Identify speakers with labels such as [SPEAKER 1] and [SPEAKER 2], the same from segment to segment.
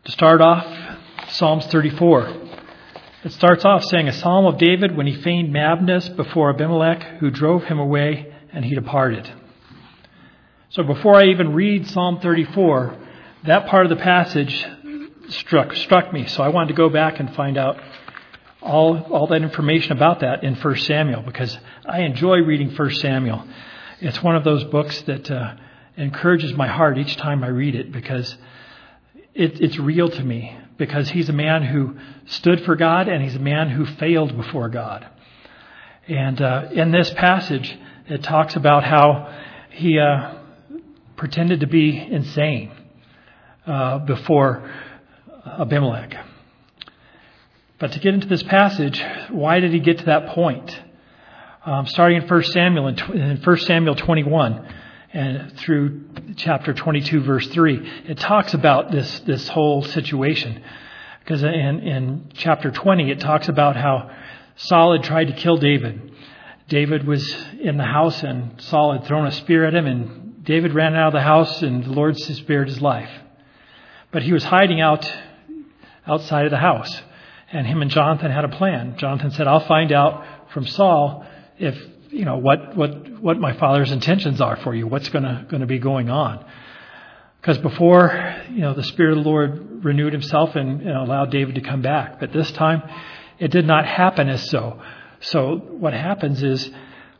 [SPEAKER 1] To start off, Psalms 34. It starts off saying, a psalm of David when he feigned madness before Abimelech, who drove him away, and he departed. So before I even read Psalm 34, that part of the passage struck me. So I wanted to go back and find out all that information about that in 1 Samuel, because I enjoy reading 1 Samuel. It's one of those books that encourages my heart each time I read it, because it's real to me, because he's a man who stood for God and he's a man who failed before God. And in this passage, it talks about how he pretended to be insane before Abimelech. But to get into this passage, why did he get to that point? Starting in 1 Samuel, in 1 Samuel 21 and through chapter 22, verse 3, it talks about this whole situation. Because in chapter 20, it talks about how Saul had tried to kill David. David was in the house and Saul had thrown a spear at him, and David ran out of the house and the Lord spared his life. But he was hiding outside of the house. And him and Jonathan had a plan. Jonathan said, I'll find out from Saul if, what my father's intentions are for you, what's going to be going on. Because before, the Spirit of the Lord renewed himself and allowed David to come back. But this time, it did not happen as so. So what happens is,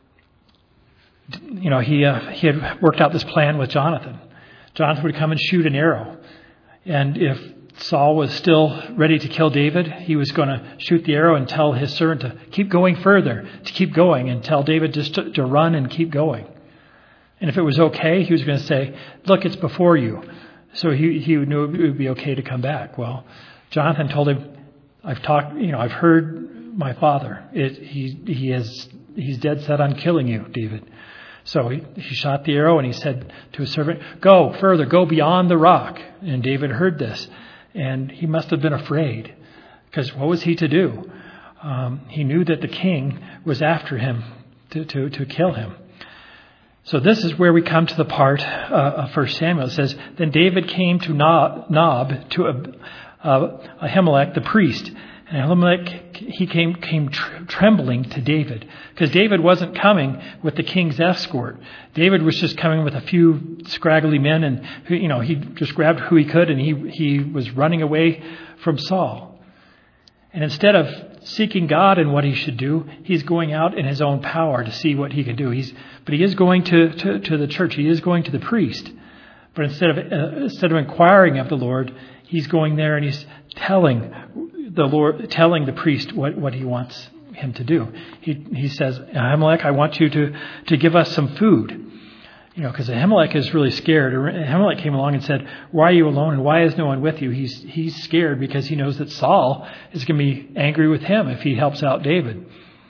[SPEAKER 1] he had worked out this plan with Jonathan. Jonathan would come and shoot an arrow. And if Saul was still ready to kill David, he was going to shoot the arrow and tell his servant to keep going further, to keep going, and tell David just to run and keep going. And if it was okay, he was going to say, look, it's before you. So he knew it would be okay to come back. Well, Jonathan told him, I've heard my father. He's dead set on killing you, David. So he shot the arrow and he said to his servant, go further, go beyond the rock. And David heard this. And he must have been afraid, because what was he to do? He knew that the king was after him to kill him. So this is where we come to the part of 1 Samuel. It says, then David came to Nob, to Ahimelech the priest. And Ahimelech, he came trembling to David, because David wasn't coming with the king's escort. David was just coming with a few scraggly men, and he just grabbed who he could, and he was running away from Saul. And instead of seeking God and what he should do, he's going out in his own power to see what he can do. But he is going to the church. He is going to the priest. But instead of inquiring of the Lord, he's going there and he's telling the priest what he wants him to do. He says, Ahimelech, I want you to give us some food. Because Ahimelech is really scared. Ahimelech came along and said, why are you alone and why is no one with you? He's scared because he knows that Saul is going to be angry with him if he helps out David.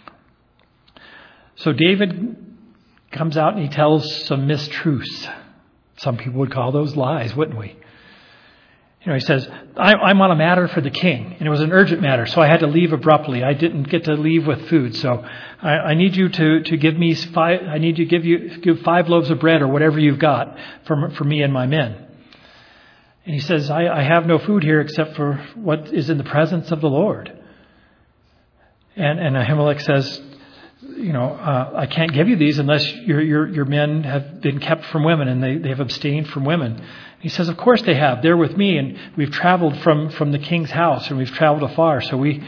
[SPEAKER 1] So David comes out and he tells some mistruths. Some people would call those lies, wouldn't we? He says, I'm on a matter for the king, and it was an urgent matter, so I had to leave abruptly. I didn't get to leave with food, so I need you to give me five. I need you to give 5 loaves of bread or whatever you've got for me and my men. And he says, I have no food here except for what is in the presence of the Lord. And Ahimelech says, I can't give you these unless your men have been kept from women and they have abstained from women. He says, of course they have. They're with me, and we've traveled from the king's house, and we've traveled afar. So we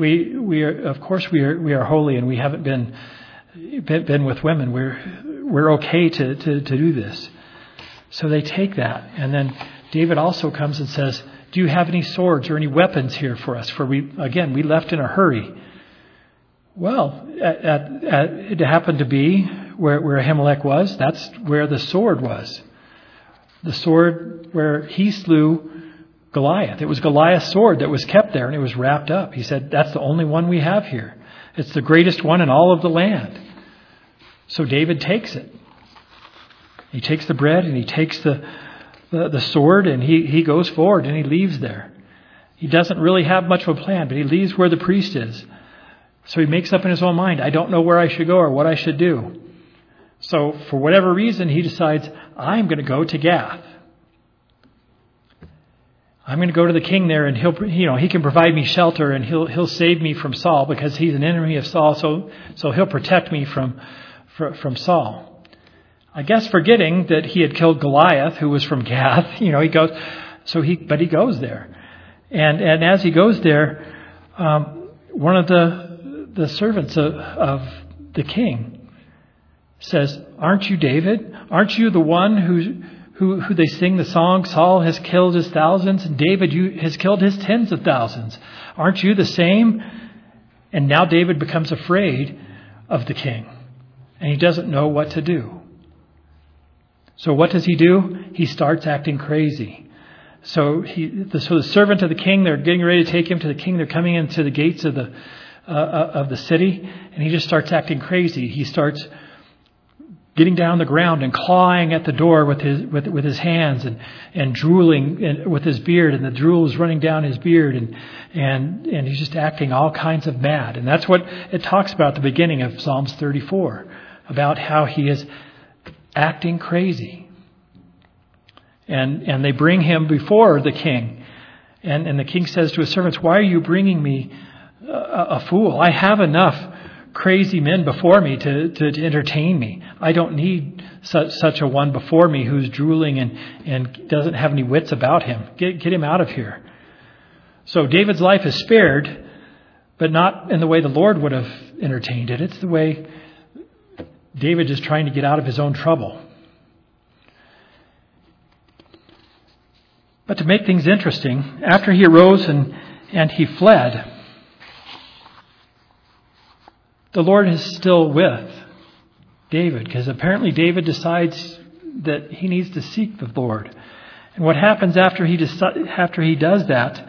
[SPEAKER 1] are holy, and we haven't been with women. We're okay to do this. So they take that, and then David also comes and says, do you have any swords or any weapons here for us? For we left in a hurry. Well, it happened to be where Ahimelech was. That's where the sword was. The sword where he slew Goliath. It was Goliath's sword that was kept there, and it was wrapped up. He said, that's the only one we have here. It's the greatest one in all of the land. So David takes it. He takes the bread and he takes the sword, and he goes forward and he leaves there. He doesn't really have much of a plan, but he leaves where the priest is. So he makes up in his own mind, I don't know where I should go or what I should do. So for whatever reason, he decides, I'm going to go to Gath. I'm going to go to the king there, and he can provide me shelter, and he'll save me from Saul because he's an enemy of Saul. So he'll protect me from Saul. I guess forgetting that he had killed Goliath, who was from Gath. He goes. But he goes there, and as he goes there, one of the servants of the king says, "Aren't you David? Aren't you the one who they sing the song, Saul has killed his thousands and David has killed his tens of thousands? Aren't you the same?" And now David becomes afraid of the king, and he doesn't know what to do. So what does he do? He starts acting crazy. So the servant of the king, they're getting ready to take him to the king. They're coming into the gates of the city, and he just starts acting crazy. He starts getting down on the ground and clawing at the door with his hands and drooling with his beard, and the drool is running down his beard, and he's just acting all kinds of mad. And that's what it talks about at the beginning of Psalms 34, about how he is acting crazy. And they bring him before the king. And the king says to his servants, "Why are you bringing me a fool? I have enough crazy men before me to entertain me. I don't need such a one before me who's drooling and doesn't have any wits about him. Get him out of here." So David's life is spared, but not in the way the Lord would have entertained it. It's the way David is trying to get out of his own trouble. But to make things interesting, after he arose and he fled, the Lord is still with David, because apparently David decides that he needs to seek the Lord. And what happens after he does that,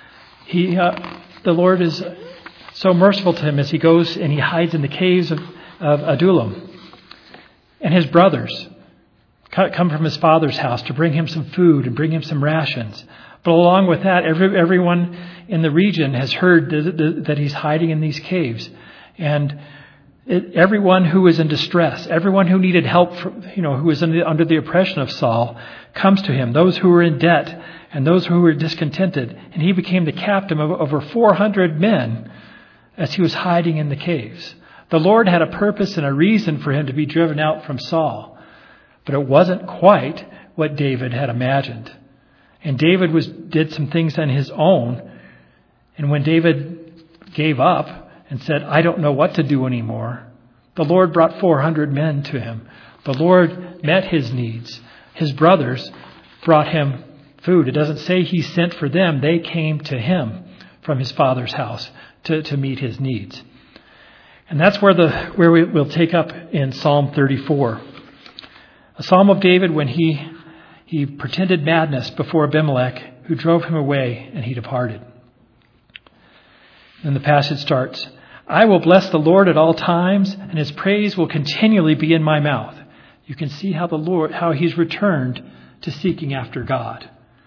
[SPEAKER 1] the Lord is so merciful to him as he goes and he hides in the caves of Adullam. And his brothers come from his father's house to bring him some food and bring him some rations. But along with that, everyone in the region has heard that he's hiding in these caves. And everyone who is in distress, everyone who needed help, who was under the oppression of Saul, comes to him. Those who were in debt and those who were discontented. And he became the captain of over 400 men as he was hiding in the caves. The Lord had a purpose and a reason for him to be driven out from Saul. But it wasn't quite what David had imagined. And David did some things on his own. And when David gave up and said, "I don't know what to do anymore," the Lord brought 400 men to him. The Lord met his needs. His brothers brought him food. It doesn't say he sent for them. They came to him from his father's house to meet his needs. And that's where we'll take up in Psalm 34. A psalm of David when he pretended madness before Abimelech, who drove him away, and he departed. And the passage starts, "I will bless the Lord at all times, and his praise will continually be in my mouth." You can see how he's returned to seeking after God.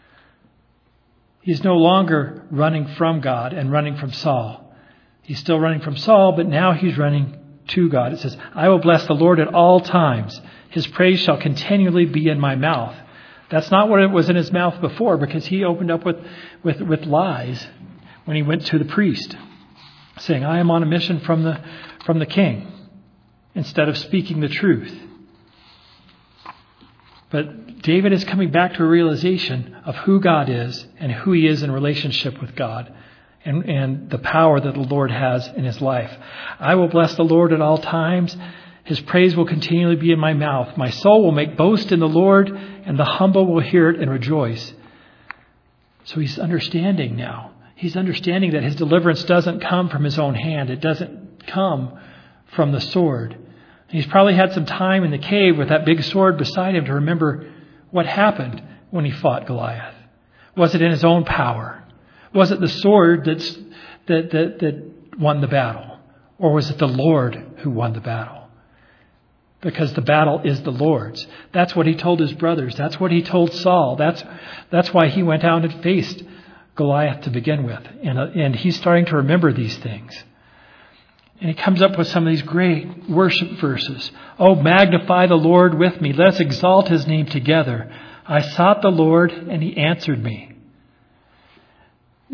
[SPEAKER 1] He's no longer running from God and running from Saul. He's still running from Saul, but now he's running to God. It says, "I will bless the Lord at all times. His praise shall continually be in my mouth." That's not what it was in his mouth before, because he opened up with lies when he went to the priest, saying, "I am on a mission from the king," instead of speaking the truth. But David is coming back to a realization of who God is and who he is in relationship with God, and the power that the Lord has in his life. "I will bless the Lord at all times. His praise will continually be in my mouth. My soul will make boast in the Lord, and the humble will hear it and rejoice." So he's understanding now. He's understanding that his deliverance doesn't come from his own hand. It doesn't come from the sword. He's probably had some time in the cave with that big sword beside him to remember what happened when he fought Goliath. Was it in his own power? Was it the sword that won the battle? Or was it the Lord who won the battle? Because the battle is the Lord's. That's what he told his brothers. That's what he told Saul. That's why he went out and faced Goliath to begin with. And he's starting to remember these things. And he comes up with some of these great worship verses. "Oh, magnify the Lord with me. Let's exalt his name together. I sought the Lord, and he answered me."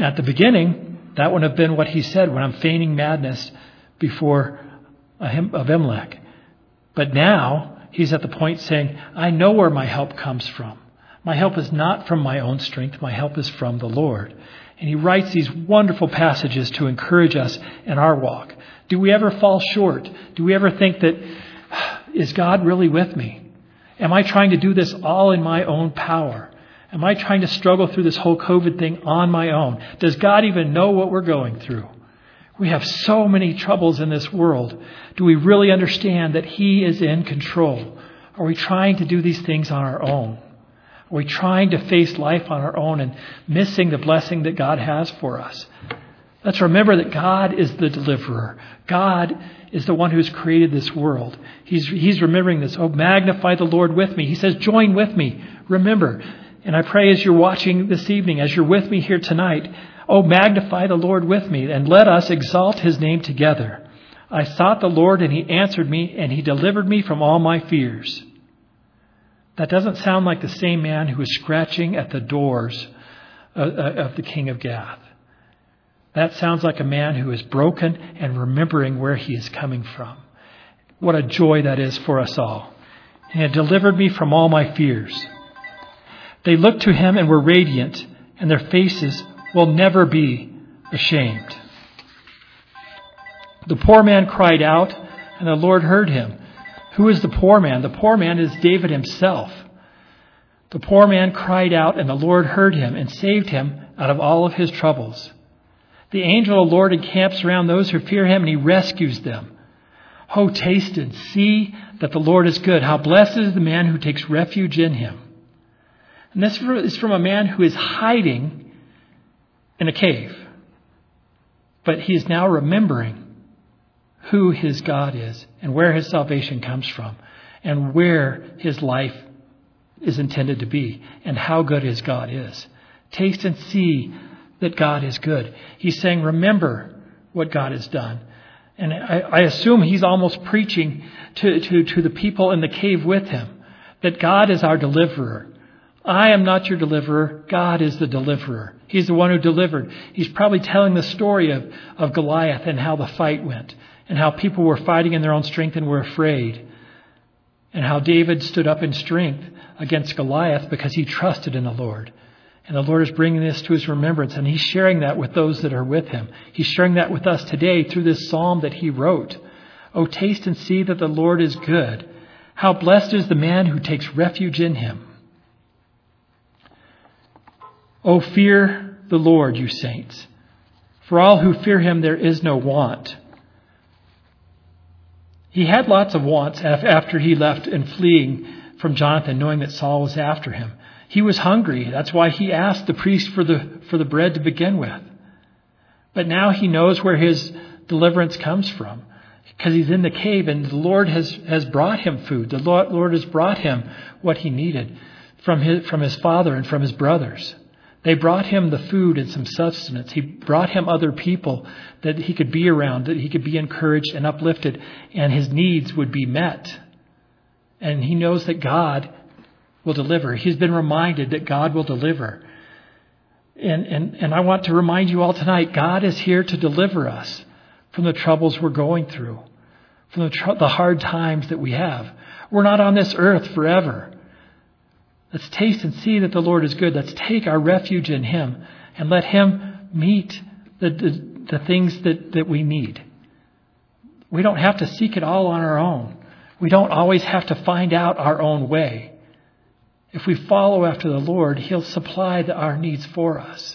[SPEAKER 1] At the beginning, that would have been what he said when I'm feigning madness before Abimelech. But now he's at the point saying, I know where my help comes from. My help is not from my own strength. My help is from the Lord. And he writes these wonderful passages to encourage us in our walk. Do we ever fall short? Do we ever think that, is God really with me? Am I trying to do this all in my own power? Am I trying to struggle through this whole COVID thing on my own? Does God even know what we're going through? We have so many troubles in this world. Do we really understand that He is in control? Are we trying to do these things on our own? Are we trying to face life on our own and missing the blessing that God has for us? Let's remember that God is the deliverer. God is the one who's created this world. He's remembering this. Oh, magnify the Lord with me. He says, join with me. Remember. And I pray as you're watching this evening, as you're with me here tonight, oh, magnify the Lord with me and let us exalt His name together. I sought the Lord and He answered me and He delivered me from all my fears. That doesn't sound like the same man who was scratching at the doors of the king of Gath. That sounds like a man who is broken and remembering where he is coming from. What a joy that is for us all. And He delivered me from all my fears. They looked to Him and were radiant, and their faces will never be ashamed. The poor man cried out, and the Lord heard him. Who is the poor man? The poor man is David himself. The poor man cried out, and the Lord heard him and saved him out of all of his troubles. The angel of the Lord encamps around those who fear Him, and He rescues them. Oh, taste and see that the Lord is good. How blessed is the man who takes refuge in Him. And this is from a man who is hiding in a cave. But he is now remembering who his God is and where his salvation comes from and where his life is intended to be and how good his God is. Taste and see that God is good. He's saying, remember what God has done. And I assume he's almost preaching to the people in the cave with him that God is our deliverer. I am not your deliverer. God is the deliverer. He's the one who delivered. He's probably telling the story of Goliath and how the fight went and how people were fighting in their own strength and were afraid and how David stood up in strength against Goliath because he trusted in the Lord. And the Lord is bringing this to his remembrance, and He's sharing that with those that are with Him. He's sharing that with us today through this psalm that He wrote. Oh, taste and see that the Lord is good. How blessed is the man who takes refuge in Him. Oh, fear the Lord, you saints. For all who fear Him, there is no want. He had lots of wants after he left and fleeing from Jonathan, knowing that Saul was after him. He was hungry. That's why he asked the priest for the bread to begin with. But now he knows where his deliverance comes from because he's in the cave and the Lord has brought him food. The Lord has brought him what he needed from his father and from his brothers. They brought him the food and some sustenance. He brought him other people that he could be around, that he could be encouraged and uplifted, and his needs would be met. And he knows that God will deliver. He's been reminded that God will deliver. And I want to remind you all tonight, God is here to deliver us from the troubles we're going through, from the hard times that we have. We're not on this earth forever. Let's taste and see that the Lord is good. Let's take our refuge in Him and let Him meet the things that we need. We don't have to seek it all on our own. We don't always have to find out our own way. If we follow after the Lord, He'll supply our needs for us.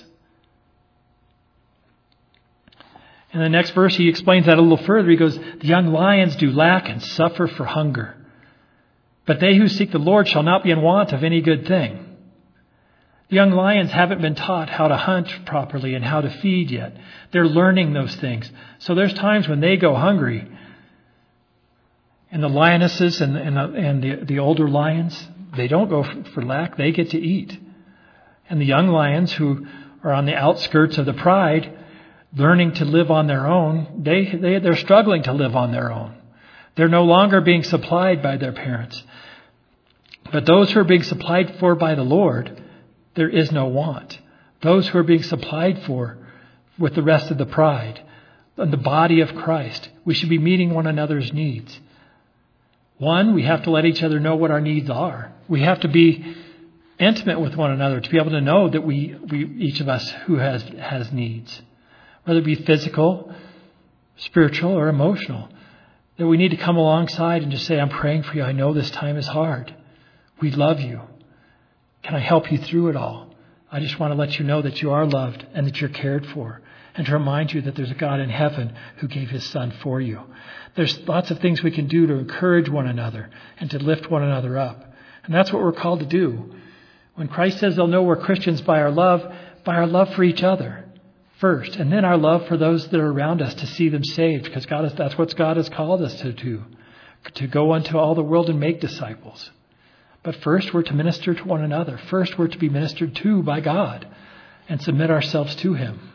[SPEAKER 1] In the next verse, he explains that a little further. He goes, the young lions do lack and suffer for hunger, but they who seek the Lord shall not be in want of any good thing. The young lions haven't been taught how to hunt properly and how to feed yet. They're learning those things. So there's times when they go hungry. And the lionesses and the older lions, they don't go for lack. They get to eat. And the young lions who are on the outskirts of the pride, learning to live on their own, they're struggling to live on their own. They're no longer being supplied by their parents. But those who are being supplied for by the Lord, there is no want. those who are being supplied for with the rest of the bride, and the body of Christ. We should be meeting one another's needs. One, we have to let each other know what our needs are. We have to be intimate with one another to be able to know that we each of us who has needs, whether it be physical, spiritual, or emotional. That we need to come alongside and just say, I'm praying for you. I know this time is hard. We love you. Can I help you through it all? I just want to let you know that you are loved and that you're cared for, and to remind you that there's a God in heaven who gave his Son for you. There's lots of things we can do to encourage one another and to lift one another up. And that's what we're called to do. When Christ says they'll know we're Christians by our love for each other first, and then our love for those that are around us to see them saved, because that's what God has called us to do, to go unto all the world and make disciples. But first we're to minister to one another. First we're to be ministered to by God and submit ourselves to him.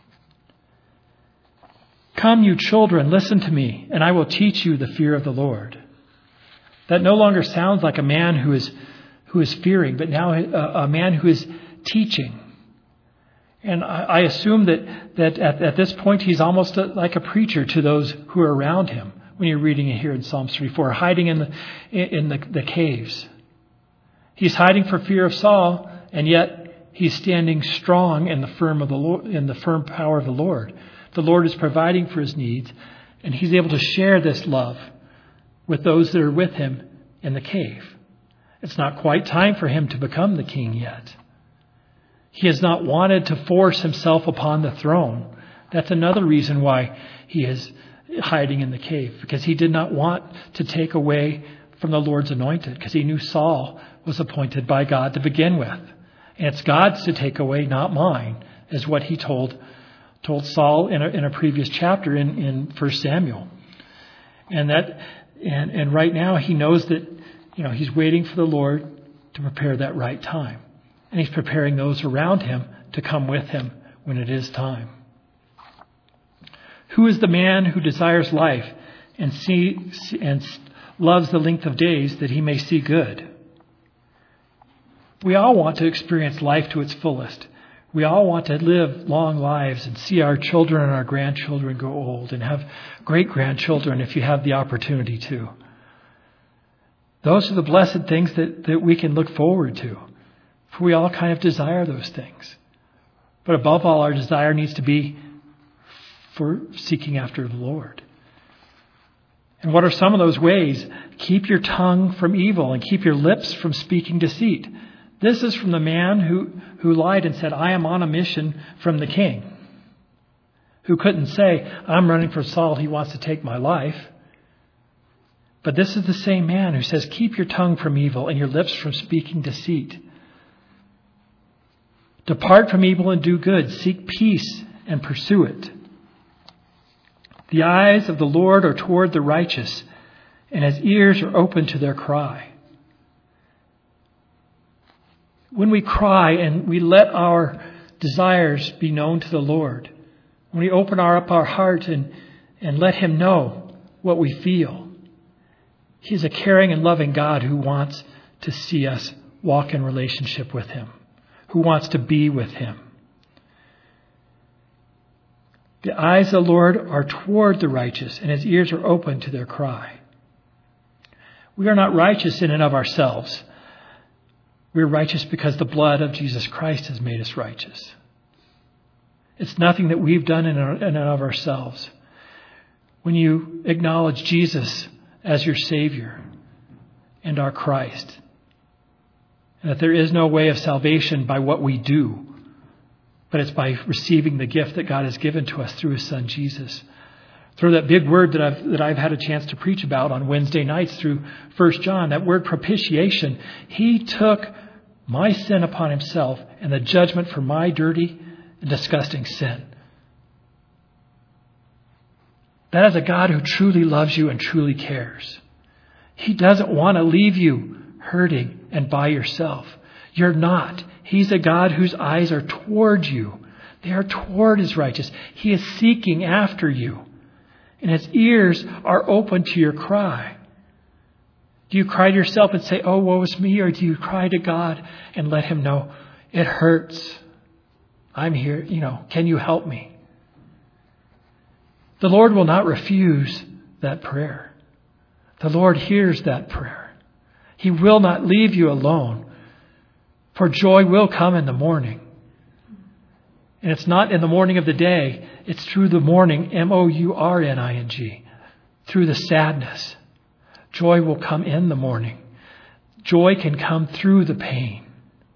[SPEAKER 1] Come, you children, listen to me, and I will teach you the fear of the Lord. That no longer sounds like a man who is fearing, but now a man who is teaching. And I assume that at this point he's almost like a preacher to those who are around him when you're reading it here in Psalm 34, hiding in the caves. He's hiding for fear of Saul, and yet he's standing strong in the firm power of the Lord. The Lord is providing for his needs, and he's able to share this love with those that are with him in the cave. It's not quite time for him to become the king yet. He has not wanted to force himself upon the throne. That's another reason why he is hiding in the cave, because he did not want to take away from the Lord's anointed, because he knew Saul was appointed by God to begin with. And it's God's to take away, not mine, is what he told Saul in a previous chapter in 1 Samuel. And right now he knows that, he's waiting for the Lord to prepare that right time. And he's preparing those around him to come with him when it is time. Who is the man who desires life and loves the length of days that he may see good? We all want to experience life to its fullest. We all want to live long lives and see our children and our grandchildren grow old and have great-grandchildren if you have the opportunity to. Those are the blessed things that we can look forward to. For we all kind of desire those things. But above all, our desire needs to be for seeking after the Lord. And what are some of those ways? Keep your tongue from evil and keep your lips from speaking deceit. This is from the man who lied and said, I am on a mission from the king. Who couldn't say, I'm running for Saul, he wants to take my life. But this is the same man who says, keep your tongue from evil and your lips from speaking deceit. Depart from evil and do good. Seek peace and pursue it. The eyes of the Lord are toward the righteous, and his ears are open to their cry. When we cry and we let our desires be known to the Lord, when we open up our heart and let him know what we feel, he's a caring and loving God who wants to see us walk in relationship with him, who wants to be with him. The eyes of the Lord are toward the righteous, and his ears are open to their cry. We are not righteous in and of ourselves. We're righteous because the blood of Jesus Christ has made us righteous. It's nothing that we've done in and of ourselves. When you acknowledge Jesus as your Savior and our Christ, and that there is no way of salvation by what we do, but it's by receiving the gift that God has given to us through his Son, Jesus. Through that big word that I've had a chance to preach about on Wednesday nights through 1 John, that word propitiation. He took my sin upon himself and the judgment for my dirty and disgusting sin. That is a God who truly loves you and truly cares. He doesn't want to leave you hurting and by yourself. You're not. He's a God whose eyes are toward you. They are toward his righteous. He is seeking after you. And his ears are open to your cry. Do you cry to yourself and say, oh, woe is me? Or do you cry to God and let him know it hurts? I'm here, can you help me? The Lord will not refuse that prayer. The Lord hears that prayer. He will not leave you alone, for joy will come in the morning. And it's not in the morning of the day. It's through the morning, morning, through the sadness. Joy will come in the morning. Joy can come through the pain.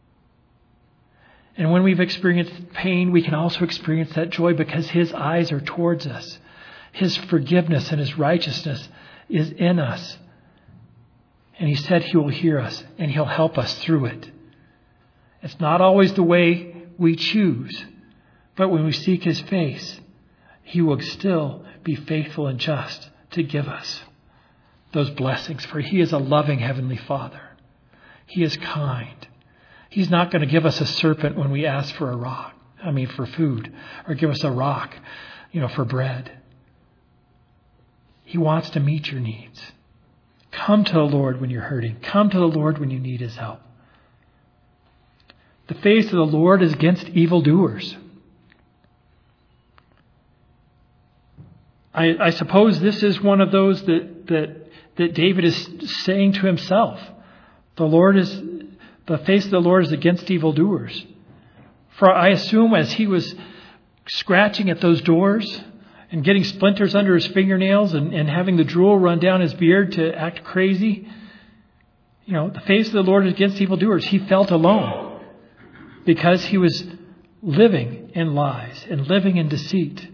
[SPEAKER 1] And when we've experienced pain, we can also experience that joy because His eyes are towards us. His forgiveness and His righteousness is in us. And He said He will hear us and He'll help us through it. It's not always the way we choose, but when we seek His face, He will still be faithful and just to give us those blessings. For He is a loving Heavenly Father. He is kind. He's not going to give us a serpent when we ask for for food, or give us a rock, for bread. He wants to meet your needs. Come to the Lord when you're hurting. Come to the Lord when you need His help. The face of the Lord is against evildoers. I suppose this is one of those that David is saying to himself. The face of the Lord is against evildoers. For I assume as he was scratching at those doors and getting splinters under his fingernails and having the drool run down his beard to act crazy, the face of the Lord is against evildoers. He felt alone because he was living in lies and living in deceit.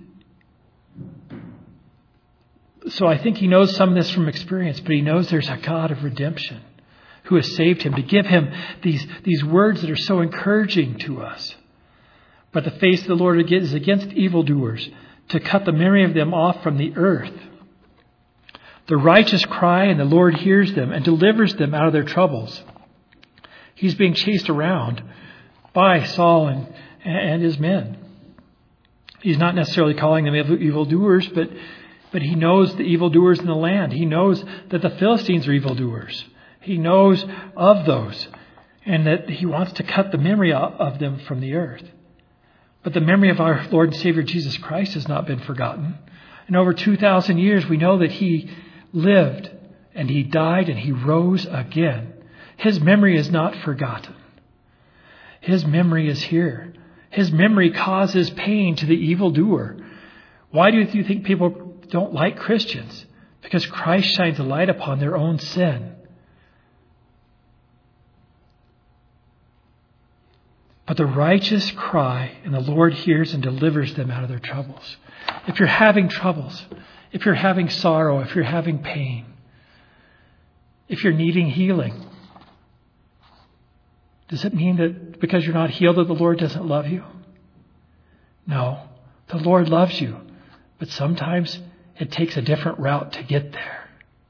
[SPEAKER 1] So I think he knows some of this from experience, but he knows there's a God of redemption who has saved him to give him these words that are so encouraging to us. But the face of the Lord is against evildoers, to cut the memory of them off from the earth. The righteous cry, and the Lord hears them and delivers them out of their troubles. He's being chased around by Saul and his men. He's not necessarily calling them evildoers, but he knows the evildoers in the land. He knows that the Philistines are evildoers. He knows of those, and that he wants to cut the memory of them from the earth. But the memory of our Lord and Savior Jesus Christ has not been forgotten. And over 2,000 years, we know that He lived and He died and He rose again. His memory is not forgotten. His memory is here. His memory causes pain to the evildoer. Why do you think people don't like Christians? Because Christ shines a light upon their own sin. But the righteous cry, and the Lord hears and delivers them out of their troubles. If you're having troubles, if you're having sorrow, if you're having pain, if you're needing healing, does it mean that because you're not healed that the Lord doesn't love you? No, the Lord loves you, but sometimes it takes a different route to get there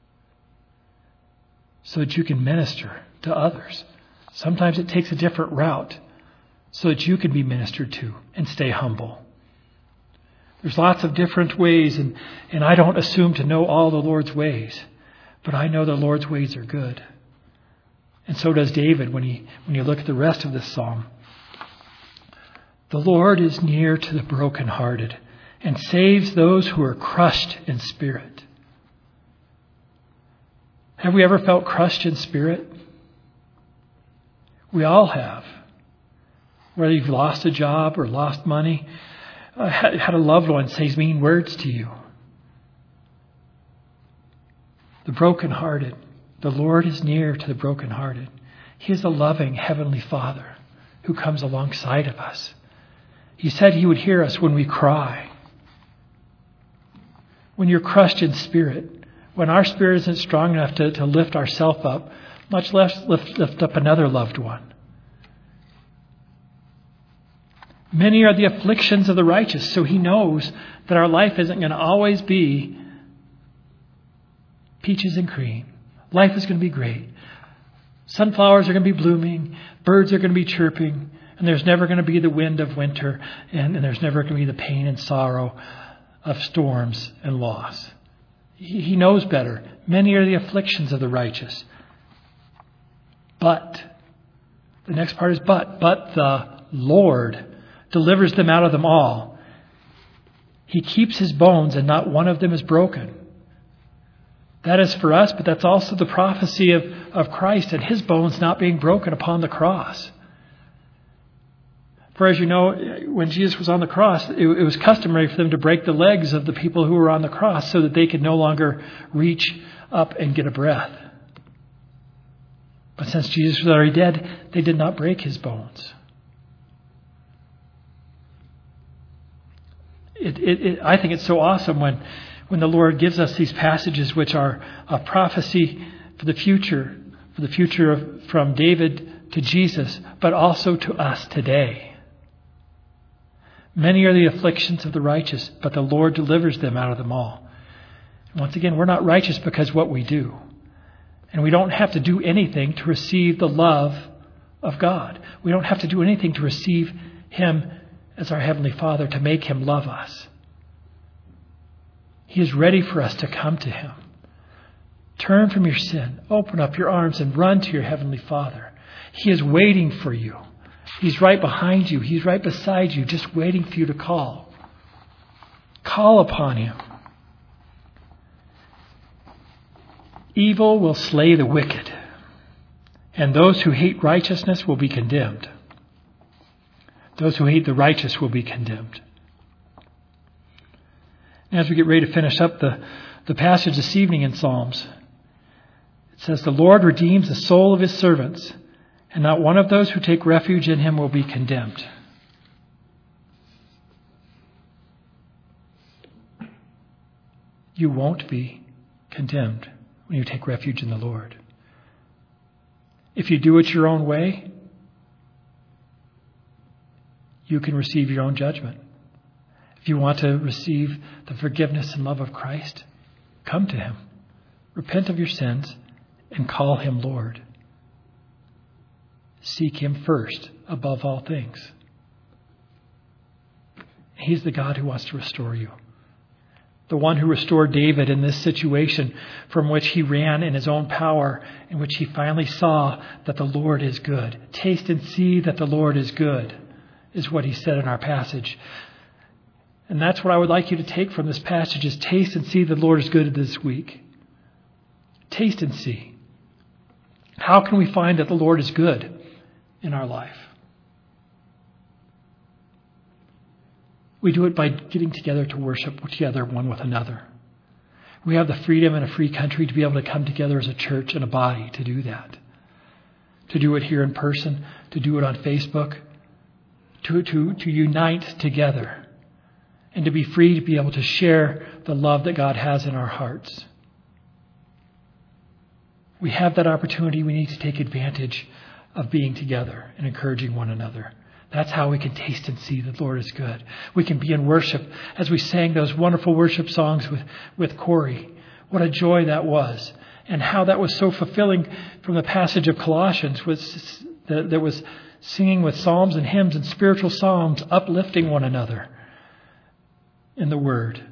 [SPEAKER 1] so that you can minister to others. Sometimes it takes a different route so that you can be ministered to and stay humble. There's lots of different ways, and I don't assume to know all the Lord's ways, but I know the Lord's ways are good. And so does David when you look at the rest of this psalm. The Lord is near to the brokenhearted and saves those who are crushed in spirit. Have we ever felt crushed in spirit? We all have. Whether you've lost a job or lost money, had a loved one say mean words to you. The brokenhearted. The Lord is near to the brokenhearted. He is a loving Heavenly Father who comes alongside of us. He said He would hear us when we cry. When you're crushed in spirit, when our spirit isn't strong enough to lift ourselves up, much less lift up another loved one. Many are the afflictions of the righteous, so He knows that our life isn't going to always be peaches and cream. Life is going to be great. Sunflowers are going to be blooming. Birds are going to be chirping. And there's never going to be the wind of winter. And there's never going to be the pain and sorrow of storms and loss. He knows better. Many are the afflictions of the righteous. But, the next part is but the Lord delivers them out of them all. He keeps his bones, and not one of them is broken. That is for us, but that's also the prophecy of Christ and his bones not being broken upon the cross. For as you know, when Jesus was on the cross, it was customary for them to break the legs of the people who were on the cross so that they could no longer reach up and get a breath. But since Jesus was already dead, they did not break his bones. I think it's so awesome when the Lord gives us these passages which are a prophecy for the future from David to Jesus, but also to us today. Many are the afflictions of the righteous, but the Lord delivers them out of them all. And once again, we're not righteous because of what we do. And we don't have to do anything to receive the love of God. We don't have to do anything to receive him as our Heavenly Father, to make him love us. He is ready for us to come to him. Turn from your sin, open up your arms, and run to your Heavenly Father. He is waiting for you. He's right behind you. He's right beside you, just waiting for you to call. Call upon him. Evil will slay the wicked, and those who hate righteousness will be condemned. Those who hate the righteous will be condemned. As we get ready to finish up the passage this evening in Psalms, it says, "The Lord redeems the soul of his servants, and not one of those who take refuge in him will be condemned." You won't be condemned when you take refuge in the Lord. If you do it your own way, you can receive your own judgment. If you want to receive the forgiveness and love of Christ, come to him. Repent of your sins and call him Lord. Seek him first above all things. He's the God who wants to restore you. The one who restored David in this situation from which he ran in his own power, in which he finally saw that the Lord is good. Taste and see that the Lord is good, is what he said in our passage. And that's what I would like you to take from this passage, is taste and see the Lord is good this week. Taste and see. How can we find that the Lord is good in our life? We do it by getting together to worship together one with another. We have the freedom in a free country to be able to come together as a church and a body to do that. To do it here in person, to do it on Facebook, to unite together. And to be free to be able to share the love that God has in our hearts. We have that opportunity. We need to take advantage of being together and encouraging one another. That's how we can taste and see that the Lord is good. We can be in worship as we sang those wonderful worship songs with Corey. What a joy that was. And how that was so fulfilling from the passage of Colossians that was singing with psalms and hymns and spiritual psalms, uplifting one another in the Word.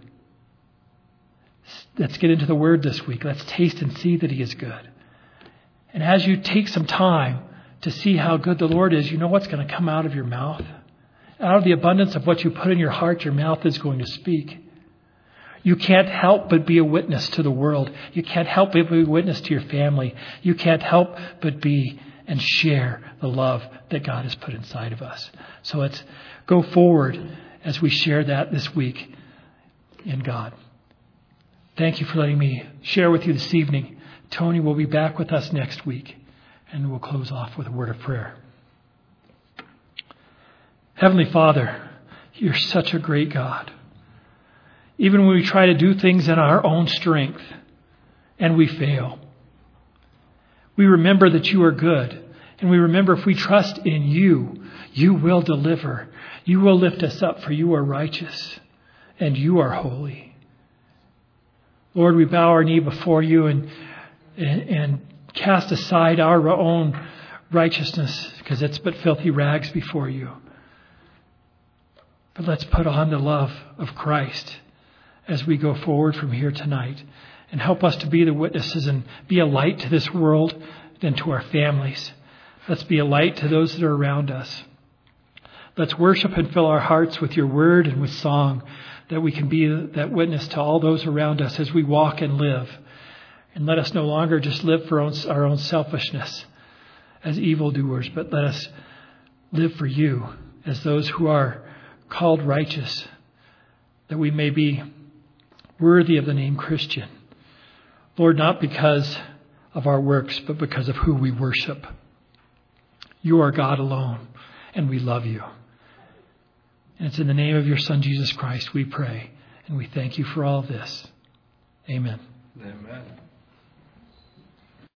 [SPEAKER 1] Let's get into the Word this week. Let's taste and see that he is good. And as you take some time to see how good the Lord is, you know what's going to come out of your mouth? Out of the abundance of what you put in your heart, your mouth is going to speak. You can't help but be a witness to the world. You can't help but be a witness to your family. You can't help but be and share the love that God has put inside of us. So let's go forward as we share that this week in God. Thank you for letting me share with you this evening. Tony will be back with us next week, and we'll close off with a word of prayer. Heavenly Father, you're such a great God. Even when we try to do things in our own strength and we fail, we remember that you are good. And we remember if we trust in you, you will deliver. You will lift us up, for you are righteous and you are holy. Lord, we bow our knee before you and cast aside our own righteousness, because it's but filthy rags before you. But let's put on the love of Christ as we go forward from here tonight, and help us to be the witnesses and be a light to this world and to our families. Let's be a light to those that are around us. Let's worship and fill our hearts with your word and with song, that we can be that witness to all those around us as we walk and live. And let us no longer just live for our own selfishness as evildoers, but let us live for you as those who are called righteous, that we may be worthy of the name Christian. Lord, not because of our works, but because of who we worship. You are God alone, and we love you. And it's in the name of your Son, Jesus Christ, we pray, and we thank you for all this. Amen.
[SPEAKER 2] Amen.